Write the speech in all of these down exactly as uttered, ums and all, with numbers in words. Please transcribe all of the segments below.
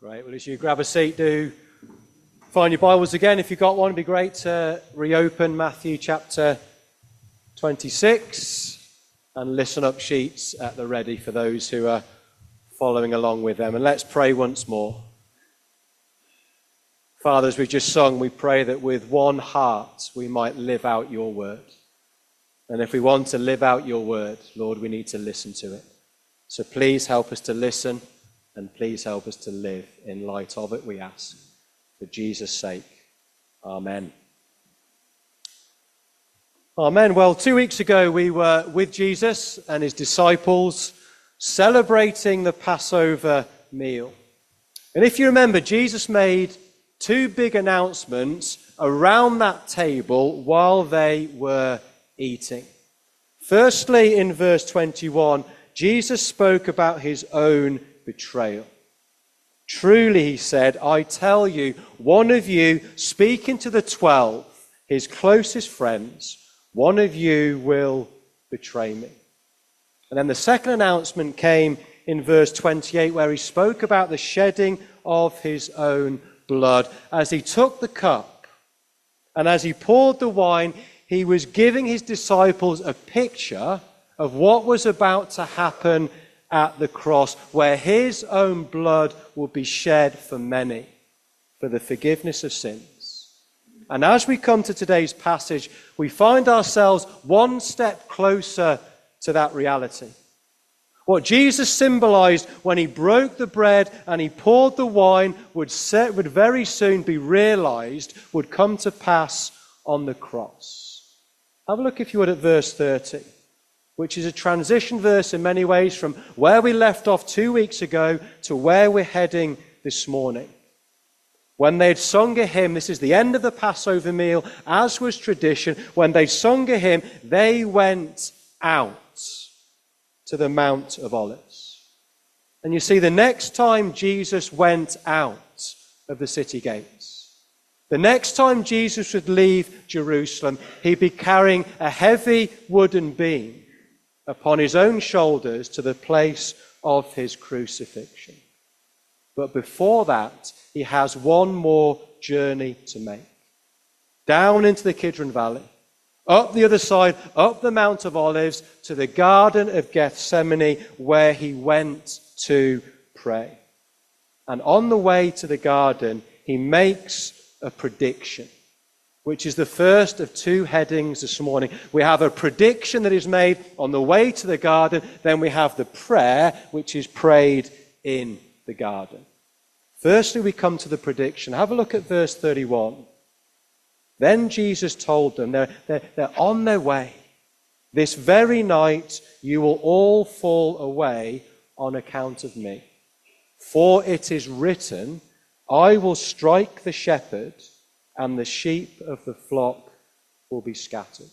Great. Well, as you grab a seat, do find your Bibles again. If you've got one, it'd be great to reopen Matthew chapter twenty-six and listen up sheets at the ready for those who are following along with them. And let's pray once more. Father, as we've just sung, we pray that with one heart we might live out your word. And if we want to live out your word, Lord, we need to listen to it. So please help us to listen, and please help us to live in light of it, we ask. For Jesus' sake. Amen. Amen. Well, two weeks ago we were with Jesus and his disciples celebrating the Passover meal. And if you remember, Jesus made two big announcements around that table while they were eating. Firstly, in verse twenty-one, Jesus spoke about his own betrayal. Truly, he said, I tell you, one of you, speaking to the twelve, his closest friends, one of you will betray me. And then the second announcement came in verse twenty-eight, where he spoke about the shedding of his own blood. As he took the cup and as he poured the wine, he was giving his disciples a picture of what was about to happen at the cross, where his own blood will be shed for many, for the forgiveness of sins. And as we come to today's passage, we find ourselves one step closer to that reality. What Jesus symbolized when he broke the bread and he poured the wine would, set, would very soon be realized, would come to pass on the cross. Have a look, if you would, at verse thirty. Which is a transition verse in many ways from where we left off two weeks ago to where we're heading this morning. When they'd sung a hymn, this is the end of the Passover meal, as was tradition, when they sung a hymn, they went out to the Mount of Olives. And you see, the next time Jesus went out of the city gates, the next time Jesus would leave Jerusalem, he'd be carrying a heavy wooden beam upon his own shoulders to the place of his crucifixion. But before that, he has one more journey to make. Down into the Kidron Valley, up the other side, up the Mount of Olives, to the Garden of Gethsemane, where he went to pray. And on the way to the garden, he makes a prediction, which is the first of two headings this morning. We have a prediction that is made on the way to the garden. Then we have the prayer, which is prayed in the garden. Firstly, we come to the prediction. Have a look at verse thirty-one. Then Jesus told them, they're, they're, they're on their way. This very night you will all fall away on account of me. For it is written, I will strike the shepherd, and the sheep of the flock will be scattered.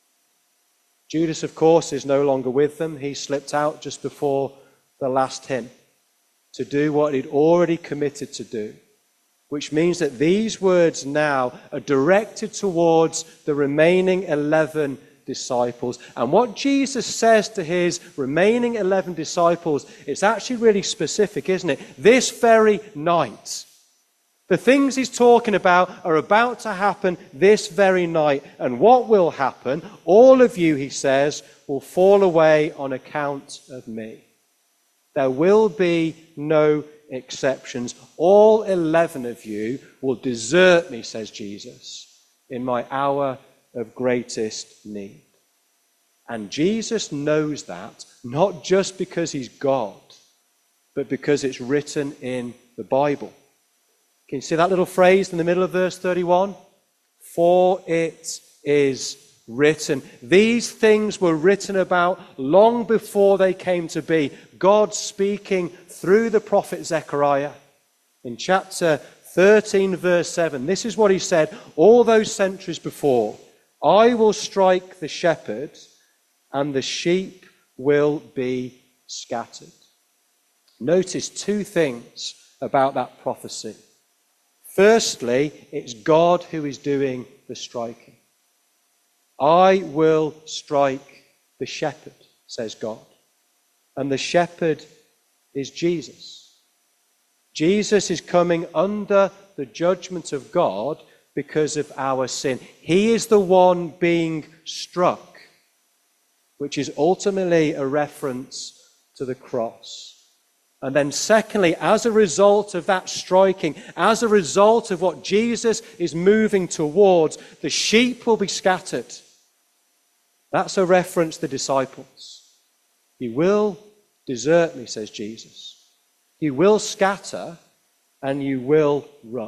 Judas, of course, is no longer with them. He slipped out just before the last hymn to do what he'd already committed to do, which means that these words now are directed towards the remaining eleven disciples. And what Jesus says to his remaining eleven disciples, it's actually really specific, isn't it? This very night. The things he's talking about are about to happen this very night. And what will happen? All of you, he says, will fall away on account of me. There will be no exceptions. All eleven of you will desert me, says Jesus, in my hour of greatest need. And Jesus knows that, not just because he's God, but because it's written in the Bible. Can you see that little phrase in the middle of verse thirty-one? For it is written. These things were written about long before they came to be. God speaking through the prophet Zechariah. In chapter thirteen, verse seven, this is what he said all those centuries before. I will strike the shepherd, and the sheep will be scattered. Notice two things about that prophecy. Firstly, it's God who is doing the striking. I will strike the shepherd, says God. And the shepherd is Jesus. Jesus is coming under the judgment of God because of our sin. He is the one being struck, which is ultimately a reference to the cross. And then secondly, as a result of that striking, as a result of what Jesus is moving towards, the sheep will be scattered. That's a reference to the disciples. You will desert me, says Jesus. You will scatter and you will run.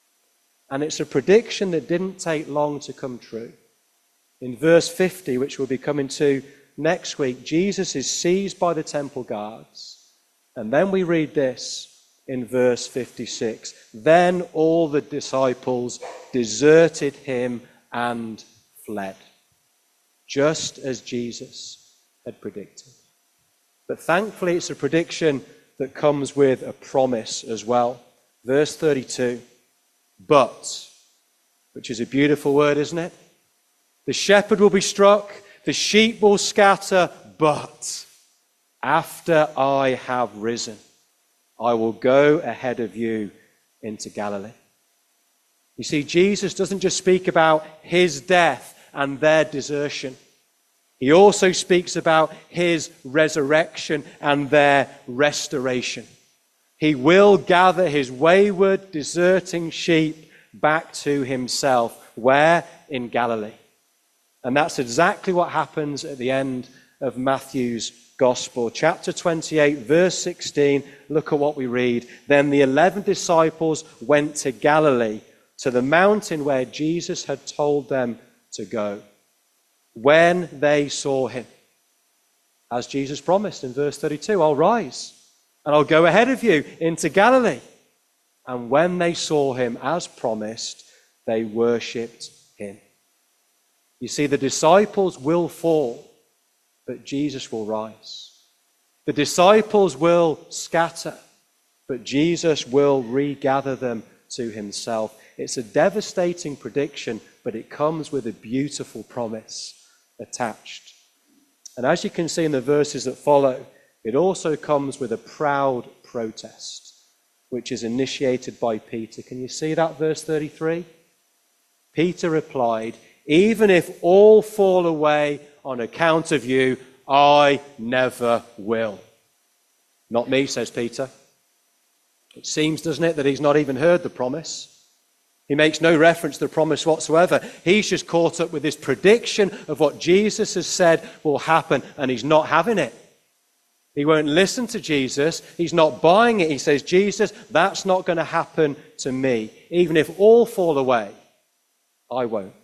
And it's a prediction that didn't take long to come true. In verse fifty, which we'll be coming to next week, Jesus is seized by the temple guards. And then we read this in verse fifty-six. Then all the disciples deserted him and fled, just as Jesus had predicted. But thankfully, it's a prediction that comes with a promise as well. Verse thirty-two. But, which is a beautiful word, isn't it? The shepherd will be struck, the sheep will scatter, but after I have risen, I will go ahead of you into Galilee. You see, Jesus doesn't just speak about his death and their desertion. He also speaks about his resurrection and their restoration. He will gather his wayward, deserting sheep back to himself. Where? In Galilee. And that's exactly what happens at the end of Matthew's Gospel. Chapter twenty-eight, verse sixteen, look at what we read. Then the eleven disciples went to Galilee, to the mountain where Jesus had told them to go. When they saw him, as Jesus promised in verse thirty-two, I'll rise and I'll go ahead of you into Galilee. And when they saw him, as promised, they worshipped him. You see, the disciples will fall, but Jesus will rise. The disciples will scatter, but Jesus will regather them to himself. It's a devastating prediction, but it comes with a beautiful promise attached. And as you can see in the verses that follow, it also comes with a proud protest, which is initiated by Peter. Can you see that, verse thirty-three? Peter replied, even if all fall away on account of you, I never will. Not me, says Peter. It seems, doesn't it, that he's not even heard the promise. He makes no reference to the promise whatsoever. He's just caught up with this prediction of what Jesus has said will happen, and he's not having it. He won't listen to Jesus. He's not buying it. He says, Jesus, that's not going to happen to me. Even if all fall away, I won't.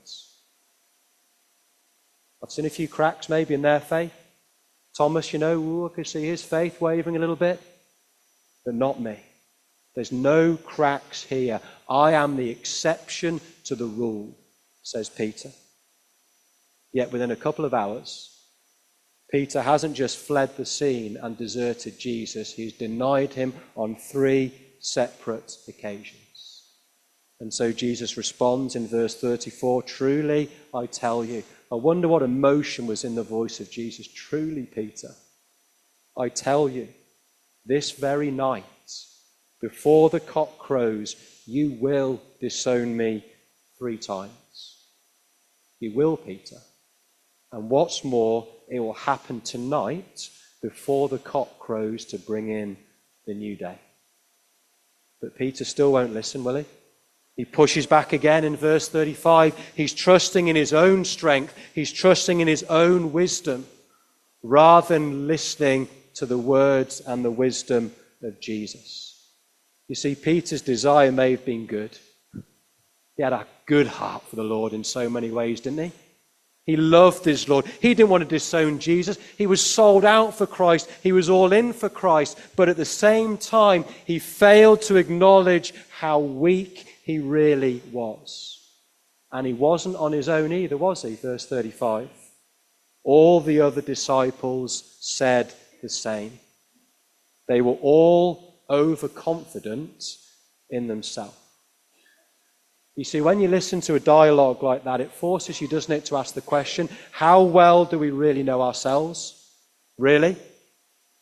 I've seen a few cracks maybe in their faith. Thomas, you know, ooh, I can see his faith wavering a little bit, but not me. There's no cracks here. I am the exception to the rule, says Peter. Yet within a couple of hours, Peter hasn't just fled the scene and deserted Jesus. He's denied him on three separate occasions. And so Jesus responds in verse thirty-four, truly I tell you. I wonder what emotion was in the voice of Jesus. Truly, Peter, I tell you, this very night, before the cock crows, you will disown me three times. You will, Peter. And what's more, it will happen tonight before the cock crows to bring in the new day. But Peter still won't listen, will he? He pushes back again in verse thirty-five. He's trusting in his own strength. He's trusting in his own wisdom rather than listening to the words and the wisdom of Jesus. You see, Peter's desire may have been good. He had a good heart for the Lord in so many ways, didn't he? He loved his Lord. He didn't want to disown Jesus. He was sold out for Christ. He was all in for Christ. But at the same time, he failed to acknowledge how weak he really was. And he wasn't on his own either, was he? Verse thirty-five. All the other disciples said the same. They were all overconfident in themselves. You see, when you listen to a dialogue like that, it forces you, doesn't it, to ask the question, how well do we really know ourselves? Really?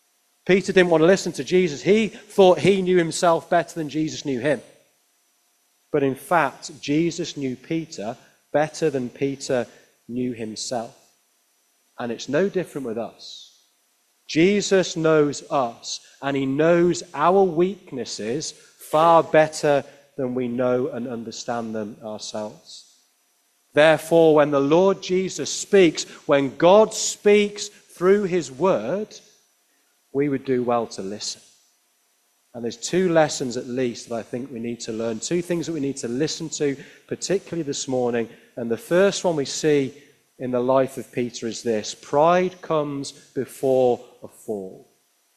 Peter didn't want to listen to Jesus. He thought he knew himself better than Jesus knew him. But in fact, Jesus knew Peter better than Peter knew himself. And it's no different with us. Jesus knows us, and he knows our weaknesses far better than we know and understand them ourselves. Therefore, when the Lord Jesus speaks, when God speaks through his word, we would do well to listen. And there's two lessons at least that I think we need to learn, two things that we need to listen to, particularly this morning. And the first one we see in the life of Peter is this: pride comes before a fall.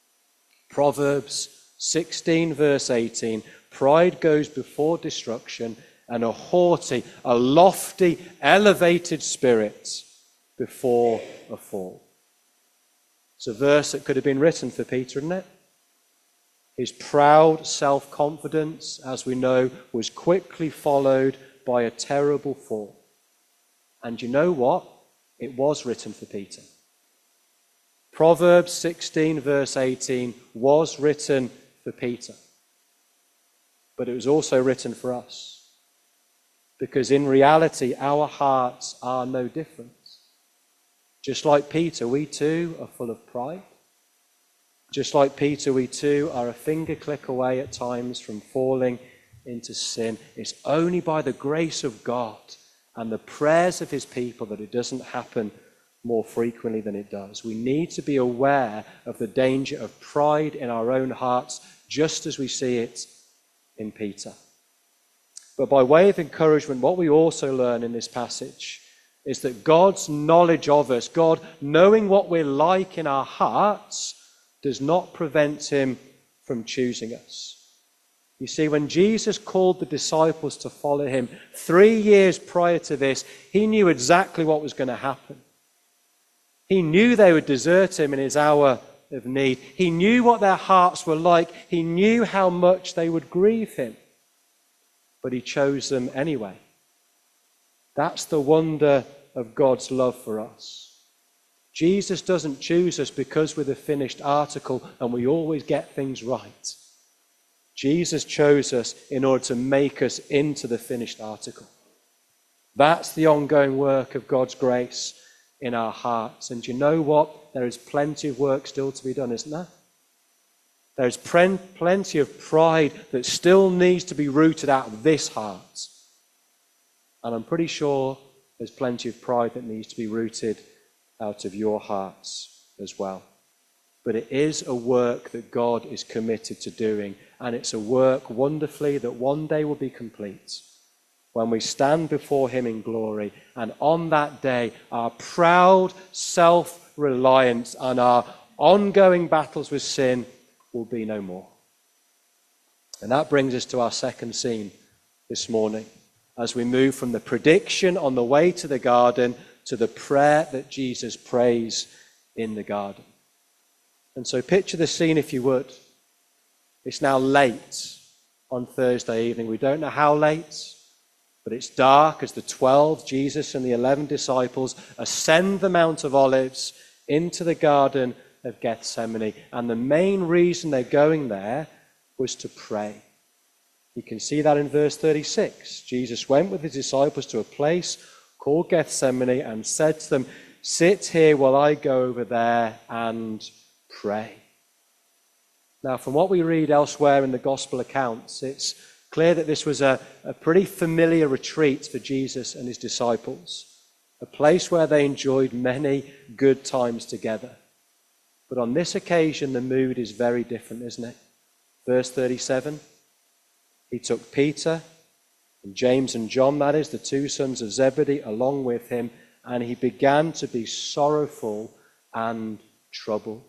Proverbs sixteen, verse eighteen, pride goes before destruction, and a haughty, a lofty, elevated spirit before a fall. It's a verse that could have been written for Peter, isn't it? His proud self-confidence, as we know, was quickly followed by a terrible fall. And you know what? It was written for Peter. Proverbs sixteen, verse eighteen was written for Peter. But it was also written for us. Because in reality, our hearts are no different. Just like Peter, we too are full of pride. Just like Peter, we too are a finger click away at times from falling into sin. It's only by the grace of God and the prayers of his people that it doesn't happen more frequently than it does. We need to be aware of the danger of pride in our own hearts, just as we see it in Peter. But by way of encouragement, what we also learn in this passage is that God's knowledge of us, God knowing what we're like in our hearts, does not prevent him from choosing us. You see, when Jesus called the disciples to follow him three years prior to this, he knew exactly what was going to happen. He knew they would desert him in his hour of need. He knew what their hearts were like. He knew how much they would grieve him. But he chose them anyway. That's the wonder of God's love for us. Jesus doesn't choose us because we're the finished article and we always get things right. Jesus chose us in order to make us into the finished article. That's the ongoing work of God's grace in our hearts. And you know what? There is plenty of work still to be done, isn't there? There's plenty of pride that still needs to be rooted out of this heart. And I'm pretty sure there's plenty of pride that needs to be rooted out of your hearts as well. But it is a work that God is committed to doing, and it's a work wonderfully that one day will be complete when we stand before him in glory. And on that day, our proud self-reliance and our ongoing battles with sin will be no more. And that brings us to our second scene this morning, as we move from the prediction on the way to the garden to the prayer that Jesus prays in the garden. And so picture the scene, if you would. It's now late on Thursday evening. We don't know how late, but it's dark as the twelve, Jesus and the eleven disciples, ascend the Mount of Olives into the Garden of Gethsemane. And the main reason they're going there was to pray. You can see that in verse thirty-six. Jesus went with his disciples to a place called Gethsemane and said to them, "Sit here while I go over there and pray." Now, from what we read elsewhere in the gospel accounts, it's clear that this was a, a pretty familiar retreat for Jesus and his disciples, a place where they enjoyed many good times together. But on this occasion, the mood is very different, isn't it? Verse thirty-seven, he took Peter and James and John, that is, the two sons of Zebedee, along with him, and he began to be sorrowful and troubled.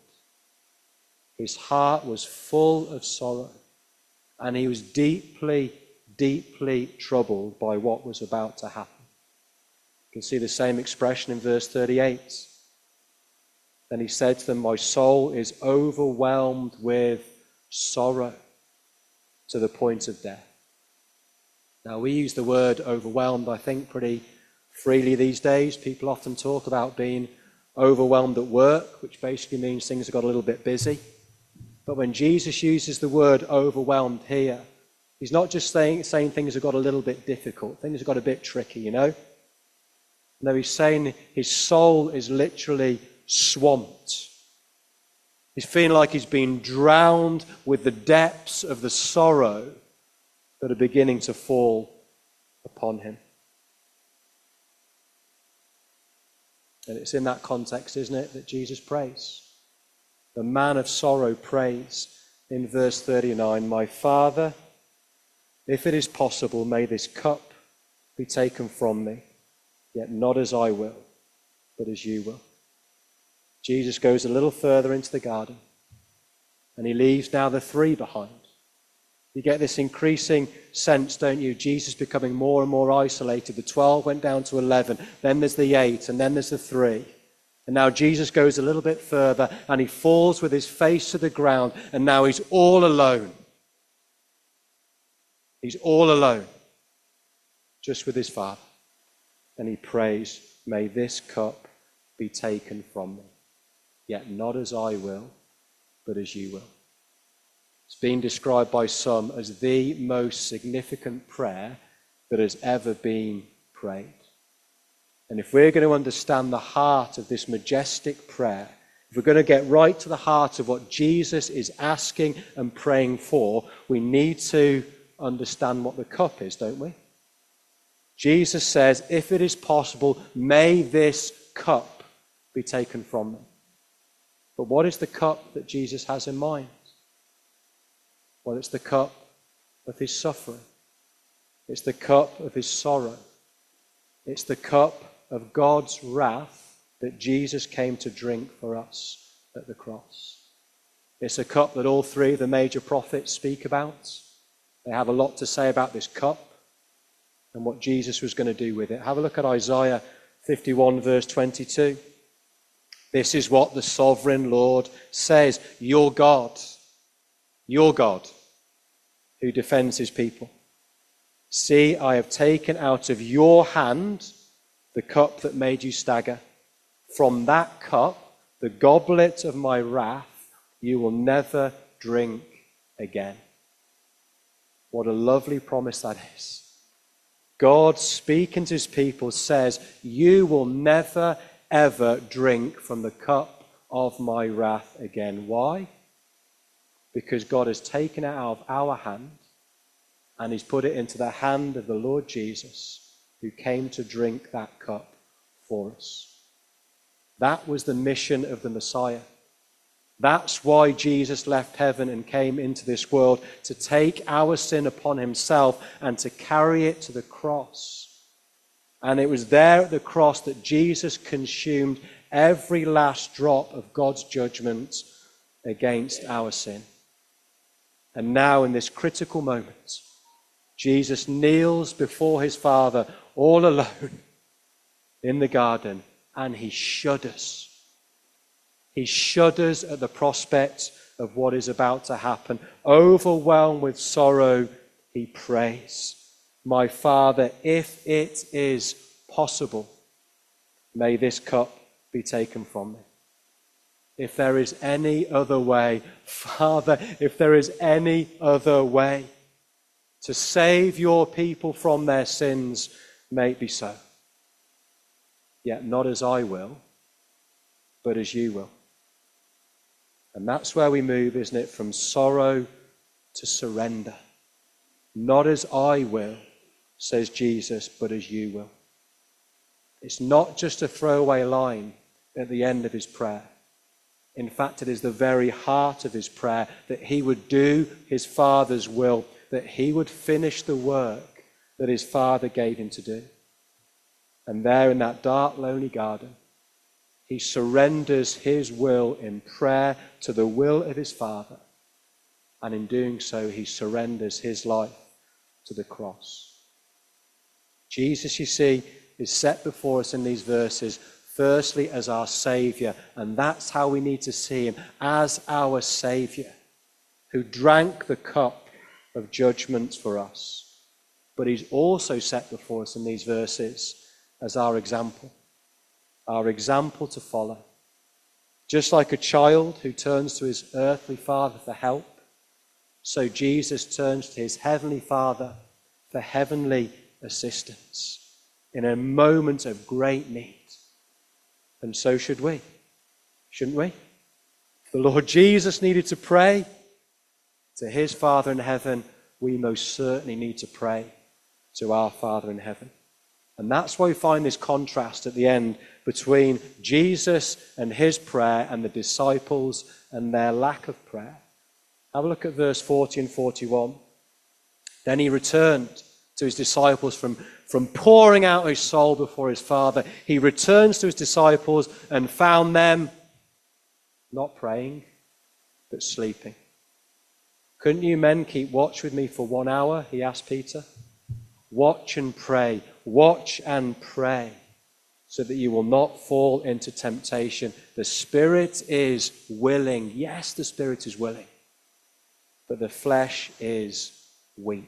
His heart was full of sorrow, and he was deeply, deeply troubled by what was about to happen. You can see the same expression in verse thirty-eight. Then he said to them, "My soul is overwhelmed with sorrow to the point of death." Now, we use the word overwhelmed, I think, pretty freely these days. People often talk about being overwhelmed at work, which basically means things have got a little bit busy. But when Jesus uses the word overwhelmed here, he's not just saying, saying things have got a little bit difficult, things have got a bit tricky, you know? No, he's saying his soul is literally swamped. He's feeling like he's been drowned with the depths of the sorrow that are beginning to fall upon him. And it's in that context, isn't it, that Jesus prays. The man of sorrow prays in verse thirty-nine, "My Father, if it is possible, may this cup be taken from me, yet not as I will, but as you will." Jesus goes a little further into the garden, and he leaves now the three behind. You get this increasing sense, don't you? Jesus becoming more and more isolated. The twelve went down to eleven, then there's the eight, and then there's the three. And now Jesus goes a little bit further, and he falls with his face to the ground, and now he's all alone. He's all alone, just with his Father. And he prays, "May this cup be taken from me, yet not as I will, but as you will." It's been described by some as the most significant prayer that has ever been prayed. And if we're going to understand the heart of this majestic prayer, if we're going to get right to the heart of what Jesus is asking and praying for, we need to understand what the cup is, don't we? Jesus says, if it is possible, may this cup be taken from me. But what is the cup that Jesus has in mind? Well, it's the cup of his suffering. It's the cup of his sorrow. It's the cup of God's wrath that Jesus came to drink for us at the cross. It's a cup that all three of the major prophets speak about. They have a lot to say about this cup and what Jesus was going to do with it. Have a look at Isaiah fifty-one, verse twenty-two. This is what the sovereign Lord says, your God, your God, who defends his people. See, I have taken out of your hand the cup that made you stagger. From that cup, the goblet of my wrath, you will never drink again. What a lovely promise that is. God, speaking to his people, says, you will never, ever drink from the cup of my wrath again. Why? Because God has taken it out of our hand and he's put it into the hand of the Lord Jesus, who came to drink that cup for us. That was the mission of the Messiah. That's why Jesus left heaven and came into this world, to take our sin upon himself and to carry it to the cross. And it was there at the cross that Jesus consumed every last drop of God's judgment against our sin. And now in this critical moment, Jesus kneels before his Father all alone in the garden, and he shudders. He shudders at the prospect of what is about to happen. Overwhelmed with sorrow, he prays, my Father, if it is possible, may this cup be taken from me. If there is any other way, Father, if there is any other way to save your people from their sins, may it be so. Yet not as I will, but as you will. And that's where we move, isn't it? From sorrow to surrender. Not as I will, says Jesus, but as you will. It's not just a throwaway line at the end of his prayer. In fact, it is the very heart of his prayer, that he would do his Father's will, that he would finish the work that his Father gave him to do. And there in that dark, lonely garden, he surrenders his will in prayer to the will of his Father. And in doing so, he surrenders his life to the cross. Jesus, you see, is set before us in these verses, firstly as our Saviour. And that's how we need to see him, as our Saviour, who drank the cup of judgment for us. But he's also set before us in these verses as our example. Our example to follow, Just like a child who turns to his earthly father for help, so Jesus turns to his heavenly Father for heavenly assistance in a moment of great need. And so should we, shouldn't we? If the Lord Jesus needed to pray to his Father in heaven, we most certainly need to pray to our Father in heaven. And that's why we find this contrast at the end between Jesus and his prayer and the disciples and their lack of prayer. Have a look at verse forty and forty-one. Then he returned to his disciples from, from pouring out his soul before his Father. He returns to his disciples and found them not praying, but sleeping. Couldn't you men keep watch with me for one hour? He asked Peter. Watch and pray. Watch and pray so that you will not fall into temptation. The spirit is willing. Yes, the spirit is willing. But the flesh is weak.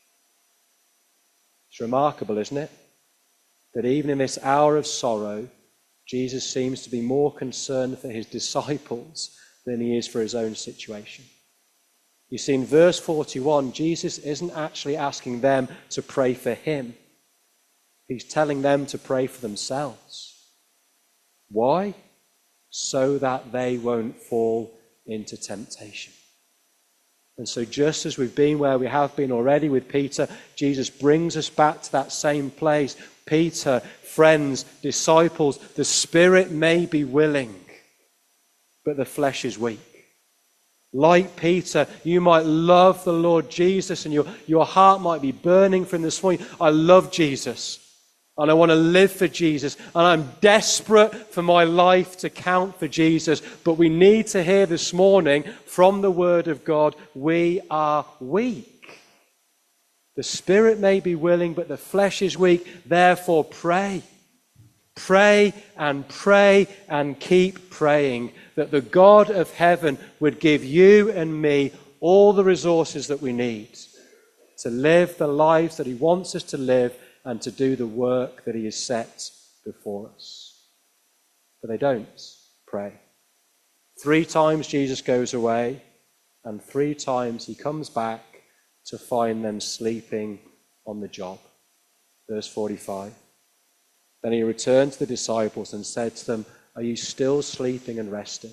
It's remarkable, isn't it? That even in this hour of sorrow, Jesus seems to be more concerned for his disciples than he is for his own situation. You see, in verse forty-one, Jesus isn't actually asking them to pray for him. He's telling them to pray for themselves. Why? So that they won't fall into temptation. And so just as we've been where we have been already with Peter, Jesus brings us back to that same place. Peter, friends, disciples, the spirit may be willing, but the flesh is weak. Like Peter, you might love the Lord Jesus and your, your heart might be burning for him this morning. I love Jesus and I want to live for Jesus and I'm desperate for my life to count for Jesus. But we need to hear this morning from the Word of God, we are weak. The spirit may be willing, but the flesh is weak. Therefore pray. Pray and pray and keep praying that the God of heaven would give you and me all the resources that we need to live the lives that he wants us to live and to do the work that he has set before us. But they don't pray. Three times Jesus goes away, and three times he comes back to find them sleeping on the job. Verse forty-five. Then he returned to the disciples and said to them, are you still sleeping and resting?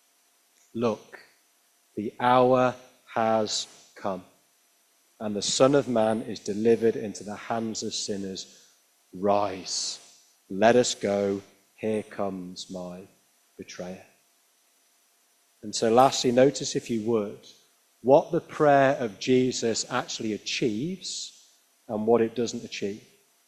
Look, the hour has come, and the Son of Man is delivered into the hands of sinners. Rise, let us go. Here comes my betrayer. And so lastly, notice if you would, what the prayer of Jesus actually achieves and what it doesn't achieve.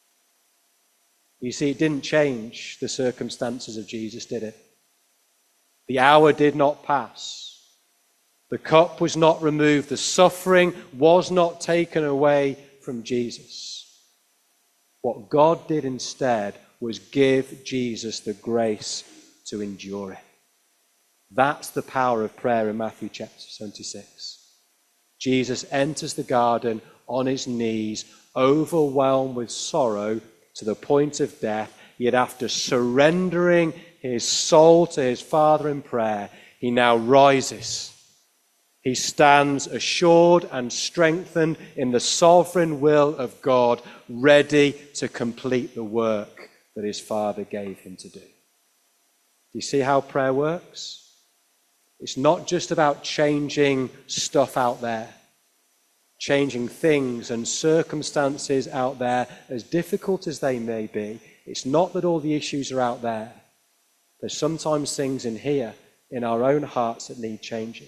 You see, it didn't change the circumstances of Jesus, did it? The hour did not pass. The cup was not removed. The suffering was not taken away from Jesus. What God did instead was give Jesus the grace to endure it. That's the power of prayer in Matthew chapter twenty-six. Jesus enters the garden on his knees, overwhelmed with sorrow, to the point of death, yet after surrendering his soul to his Father in prayer, he now rises. He stands assured and strengthened in the sovereign will of God, ready to complete the work that his Father gave him to do. Do you see how prayer works? It's not just about changing stuff out there. Changing things and circumstances out there, as difficult as they may be. It's not that all the issues are out there. There's sometimes things in here, in our own hearts, that need changing.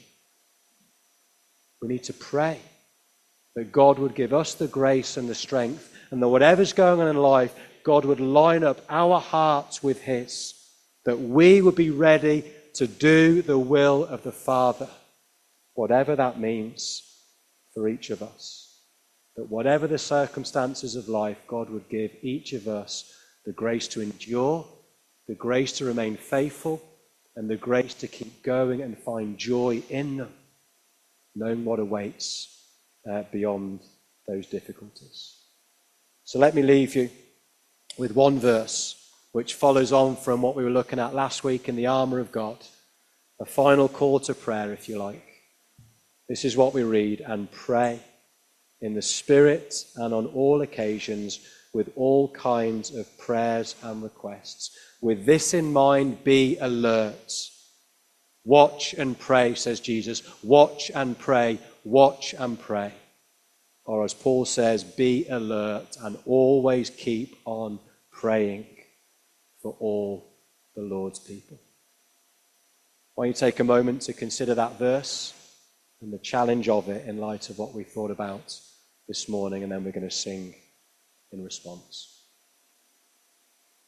We need to pray that God would give us the grace and the strength, and that whatever's going on in life, God would line up our hearts with his, that we would be ready to do the will of the Father, whatever that means for each of us. That whatever the circumstances of life, God would give each of us the grace to endure, the grace to remain faithful, and the grace to keep going and find joy in them, knowing what awaits uh, beyond those difficulties. So let me leave you with one verse which follows on from what we were looking at last week in the armour of God. A final call to prayer, if you like. This is what we read: and pray in the Spirit and on all occasions with all kinds of prayers and requests. With this in mind, be alert. Watch and pray, says Jesus. Watch and pray, watch and pray. Or as Paul says, be alert and always keep on praying for all the Lord's people. Why don't you take a moment to consider that verse and the challenge of it in light of what we thought about this morning, and then we're going to sing in response.